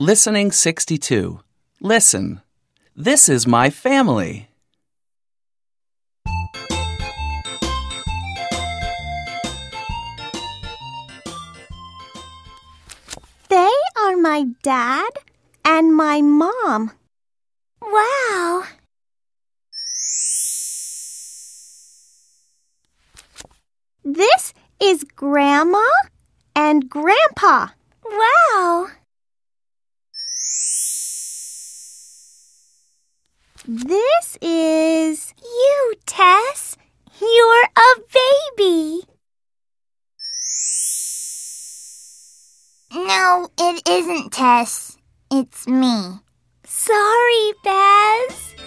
Listening 62. Listen. This is my family. They are my dad and my mom. Wow! This is Grandma and Grandpa. Wow! This is You, Tess. You're a baby. No, it isn't, Tess. It's me. Sorry, Baz.